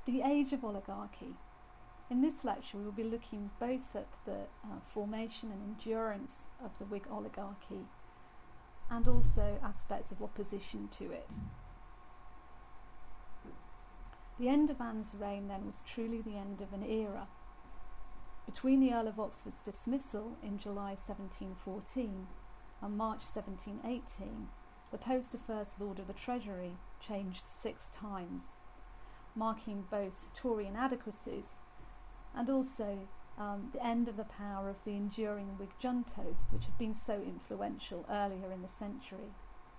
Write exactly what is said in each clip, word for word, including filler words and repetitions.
The age of oligarchy. In this lecture we will be looking both at the uh, formation and endurance of the Whig oligarchy and also aspects of opposition to it. The end of Anne's reign then was truly the end of an era. Between the Earl of Oxford's dismissal in July seventeen fourteen and March seventeen eighteen, the post of First Lord of the Treasury changed six times, marking both Tory inadequacies and also um, the end of the power of the enduring Whig junto, which had been so influential earlier in the century.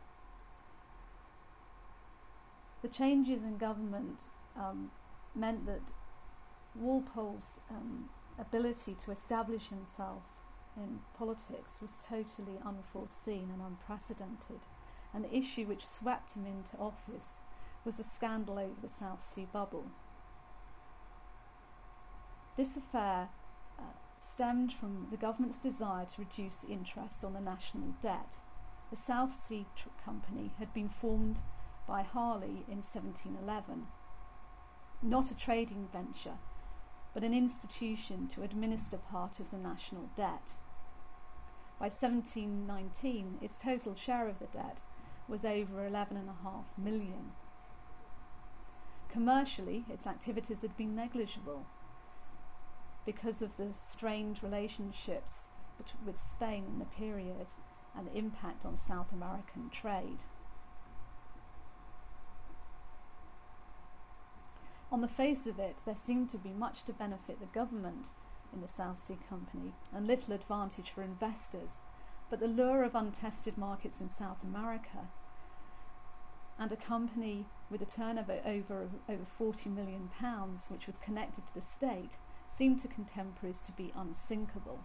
The changes in government um, meant that Walpole's um, ability to establish himself in politics was totally unforeseen and unprecedented, and the issue which swept him into office was the scandal over the South Sea bubble. This affair uh, stemmed from the government's desire to reduce the interest on the national debt. The South Sea tr- Company had been formed by Harley in seventeen eleven, not a trading venture, but an institution to administer part of the national debt. By seventeen nineteen, its total share of the debt was over eleven and a half million. Commercially, its activities had been negligible because of the strained relationships with Spain in the period and the impact on South American trade. On the face of it, there seemed to be much to benefit the government in the South Sea Company and little advantage for investors, but the lure of untested markets in South America and a company with a turnover over over forty million pounds, which was connected to the state, seemed to contemporaries to be unsinkable.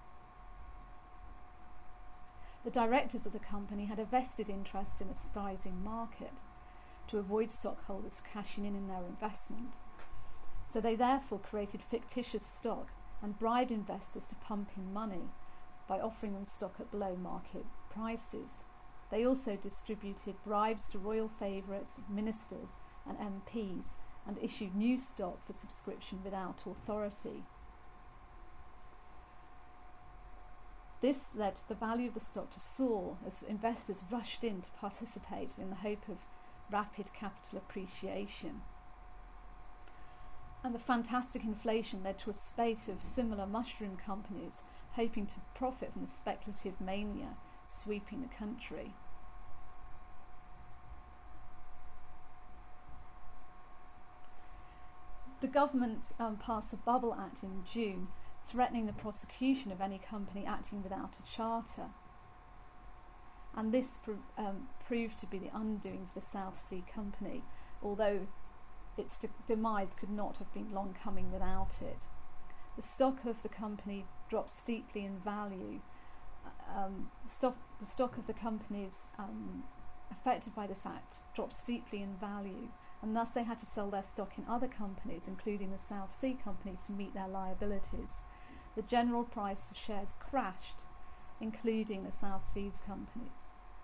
The directors of the company had a vested interest in a rising market to avoid stockholders cashing in in their investment, so they therefore created fictitious stock and bribed investors to pump in money by offering them stock at below market prices. They also distributed bribes to royal favourites, ministers and M Ps and issued new stock for subscription without authority. This led the value of the stock to soar as investors rushed in to participate in the hope of rapid capital appreciation. And the fantastic inflation led to a spate of similar mushroom companies hoping to profit from the speculative mania sweeping the country. The government um, passed the Bubble Act in June, threatening the prosecution of any company acting without a charter. And this pr- um, proved to be the undoing for the South Sea Company, although its de- demise could not have been long coming without it. The stock of the company dropped steeply in value. Um, the, stock, the stock of the companies um, affected by this act dropped steeply in value, and thus they had to sell their stock in other companies, including the South Sea Company, to meet their liabilities. The general price of shares crashed, including the South Seas companies.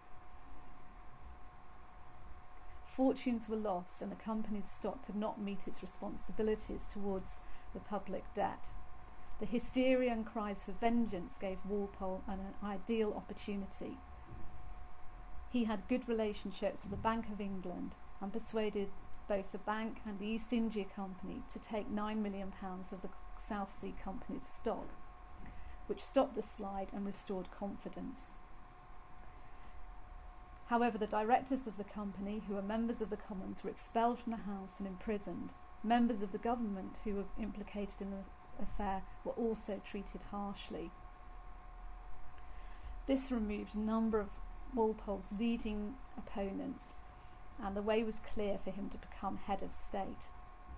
Fortunes were lost, and the company's stock could not meet its responsibilities towards the public debt. The hysteria and cries for vengeance gave Walpole an ideal opportunity. He had good relationships with the Bank of England and persuaded both the bank and the East India Company to take nine million pounds of the South Sea Company's stock, which stopped the slide and restored confidence. However, the directors of the company, who were members of the Commons, were expelled from the House and imprisoned. Members of the government who were implicated in the affair were also treated harshly. This removed a number of Walpole's leading opponents, and the way was clear for him to become head of state.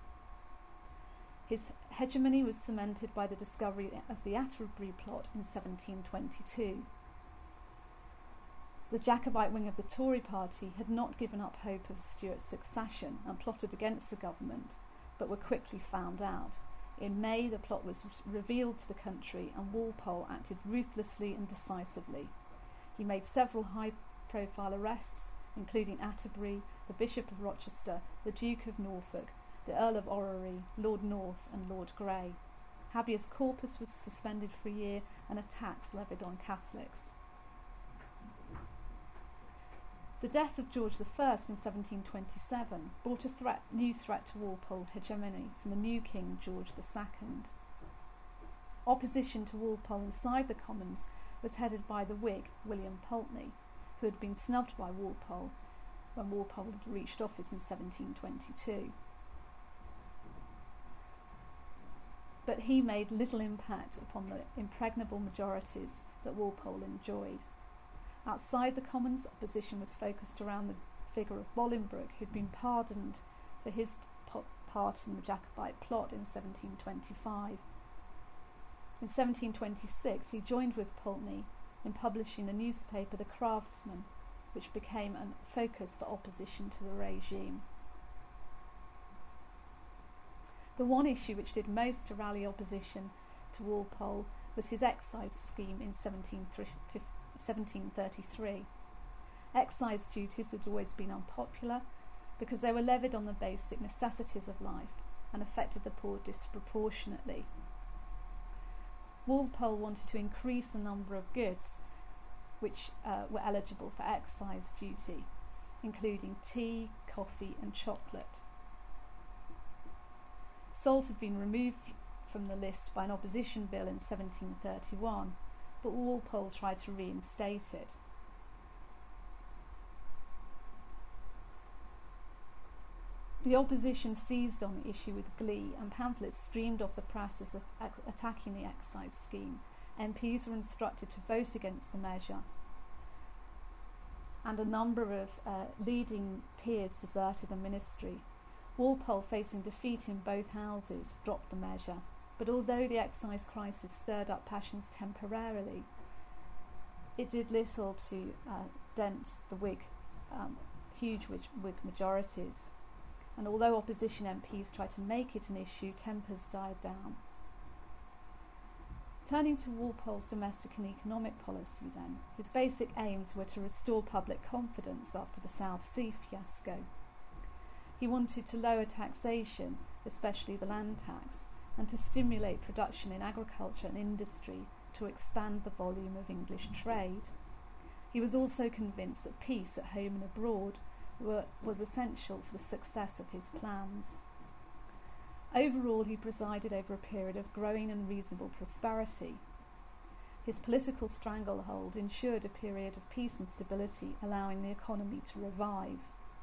His hegemony was cemented by the discovery of the Atterbury plot in seventeen twenty-two. The Jacobite wing of the Tory party had not given up hope of Stuart's succession and plotted against the government, but were quickly found out. In May, the plot was revealed to the country, and Walpole acted ruthlessly and decisively. He made several high-profile arrests, including Atterbury, the Bishop of Rochester, the Duke of Norfolk, the Earl of Orrery, Lord North and Lord Grey. Habeas corpus was suspended for a year and a tax levied on Catholics. The death of George the First in seventeen twenty-seven brought a threat, new threat to Walpole hegemony from the new king George the Second. Opposition to Walpole inside the Commons was headed by the Whig William Pulteney, who had been snubbed by Walpole when Walpole had reached office in seventeen twenty-two. But he made little impact upon the impregnable majorities that Walpole enjoyed. Outside the Commons, opposition was focused around the figure of Bolingbroke, who'd been pardoned for his part in the Jacobite plot in seventeen twenty-five. In seventeen twenty-six, he joined with Pulteney in publishing the newspaper The Craftsman, which became a focus for opposition to the regime. The one issue which did most to rally opposition to Walpole was his excise scheme in seventeen thirty-three. Excise duties had always been unpopular because they were levied on the basic necessities of life and affected the poor disproportionately. Walpole wanted to increase the number of goods which uh, were eligible for excise duty, including tea, coffee and chocolate. Salt had been removed from the list by an opposition bill in seventeen thirty-one, but Walpole tried to reinstate it. The opposition seized on the issue with glee, and pamphlets streamed off the press as attacking the excise scheme. M Ps were instructed to vote against the measure, and a number of uh, leading peers deserted the ministry. Walpole, facing defeat in both houses, dropped the measure, but although the excise crisis stirred up passions temporarily, it did little to uh, dent the Whig, um, huge Whig, Whig majorities. And although opposition M Ps tried to make it an issue, tempers died down. Turning to Walpole's domestic and economic policy then, his basic aims were to restore public confidence after the South Sea fiasco. He wanted to lower taxation, especially the land tax, and to stimulate production in agriculture and industry to expand the volume of English trade. He was also convinced that peace at home and abroad were, was essential for the success of his plans. Overall, he presided over a period of growing and reasonable prosperity. His political stranglehold ensured a period of peace and stability, allowing the economy to revive.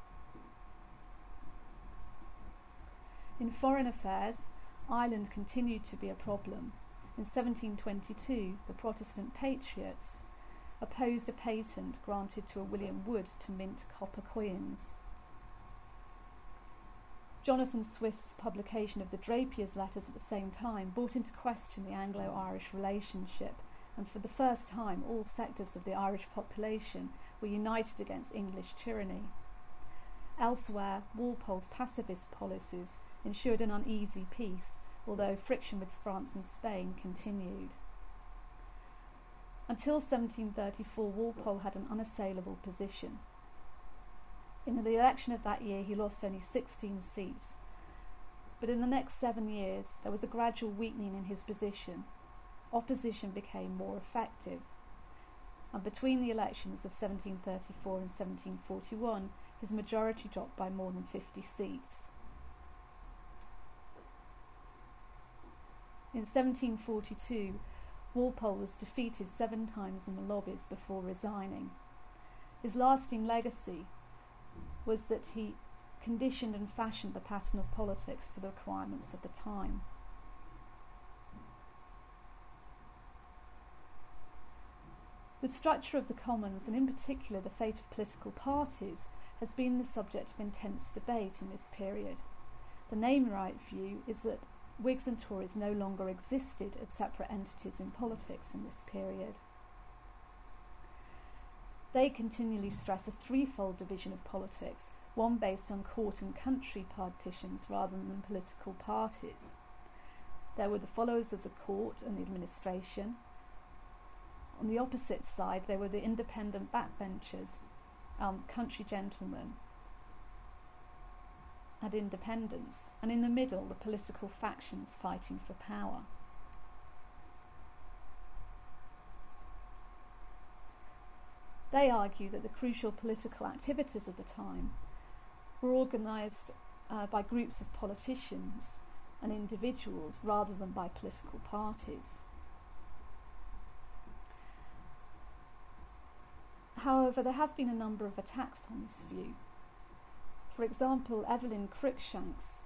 In foreign affairs, Ireland continued to be a problem. In seventeen twenty-two, the Protestant Patriots opposed a patent granted to a William Wood to mint copper coins. Jonathan Swift's publication of the Drapier's Letters at the same time brought into question the Anglo-Irish relationship, and for the first time all sectors of the Irish population were united against English tyranny. Elsewhere, Walpole's pacifist policies ensured an uneasy peace, although friction with France and Spain continued. Until seventeen thirty-four, Walpole had an unassailable position. In the election of that year, he lost only sixteen seats, but in the next seven years, there was a gradual weakening in his position. Opposition became more effective, and between the elections of seventeen thirty-four and seventeen forty-one, his majority dropped by more than fifty seats. In seventeen forty-two, Walpole was defeated seven times in the lobbies before resigning. His lasting legacy was that he conditioned and fashioned the pattern of politics to the requirements of the time. The structure of the Commons, and in particular the fate of political parties, has been the subject of intense debate in this period. The name-right view is that Whigs and Tories no longer existed as separate entities in politics in this period. They continually stress a threefold division of politics, one based on court and country partitions rather than political parties. There were the followers of the court and the administration. On the opposite side, there were the independent backbenchers, um, country gentlemen. and independence, and in the middle the political factions fighting for power. They argue that the crucial political activities of the time were organised uh, by groups of politicians and individuals rather than by political parties. However, there have been a number of attacks on this view. For example, Evelyn Cruikshanks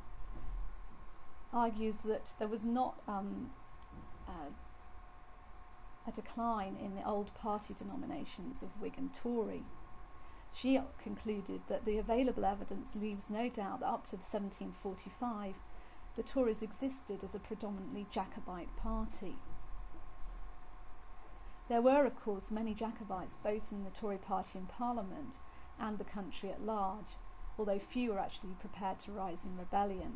argues that there was not um, uh, a decline in the old party denominations of Whig and Tory. She concluded that the available evidence leaves no doubt that up to seventeen forty-five the Tories existed as a predominantly Jacobite party. There were, of course, many Jacobites both in the Tory party in Parliament and the country at large, although few were actually prepared to rise in rebellion.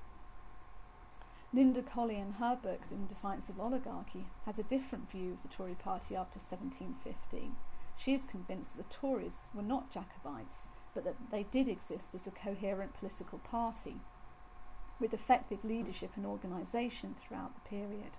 Linda Colley, in her book In Defiance of Oligarchy, has a different view of the Tory party after seventeen fifteen. She is convinced that the Tories were not Jacobites, but that they did exist as a coherent political party, with effective leadership and organisation throughout the period.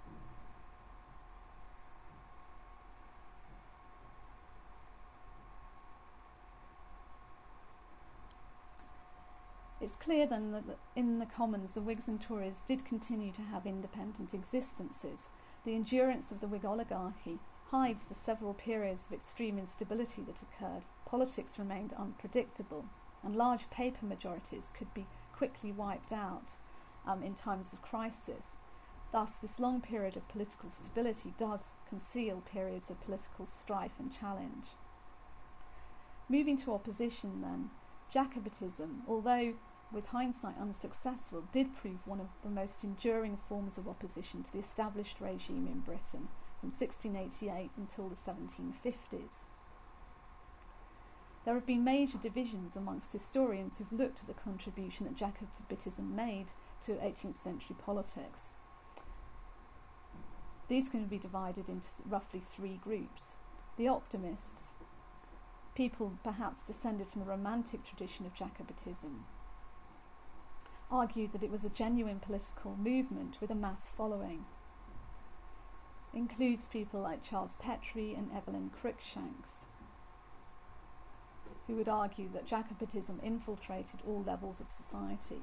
It's clear then that in the Commons the Whigs and Tories did continue to have independent existences. The endurance of the Whig oligarchy hides the several periods of extreme instability that occurred. Politics remained unpredictable, and large paper majorities could be quickly wiped out um, in times of crisis. Thus, this long period of political stability does conceal periods of political strife and challenge. Moving to opposition then, Jacobitism, although with hindsight unsuccessful, did prove one of the most enduring forms of opposition to the established regime in Britain from sixteen eighty-eight until the seventeen fifties. There have been major divisions amongst historians who've looked at the contribution that Jacobitism made to eighteenth century politics. These can be divided into roughly three groups. The optimists, people perhaps descended from the romantic tradition of Jacobitism, argued that it was a genuine political movement with a mass following. Includes people like Charles Petrie and Evelyn Cruikshanks, who would argue that Jacobitism infiltrated all levels of society.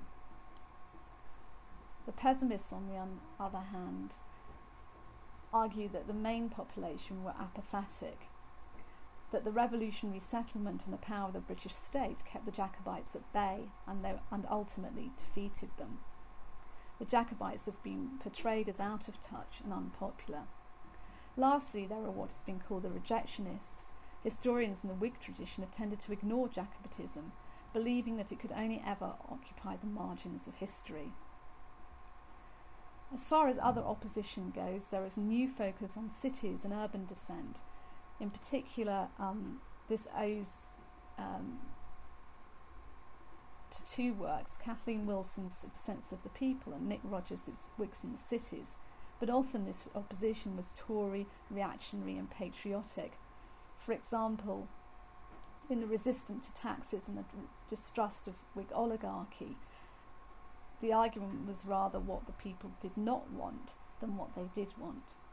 The pessimists, on the un- other hand, argue that the main population were apathetic, that the revolutionary settlement and the power of the British state kept the Jacobites at bay and, they, and ultimately defeated them. The Jacobites have been portrayed as out of touch and unpopular. Lastly, there are what has been called the rejectionists. Historians in the Whig tradition have tended to ignore Jacobitism, believing that it could only ever occupy the margins of history. As far as other opposition goes, there is a new focus on cities and urban descent. In particular, um, this owes um, to two works, Kathleen Wilson's Sense of the People and Nick Rogers' Whigs in the Cities, but often this opposition was Tory, reactionary and patriotic. For example, in the resistance to taxes and the distrust of Whig oligarchy, the argument was rather what the people did not want than what they did want.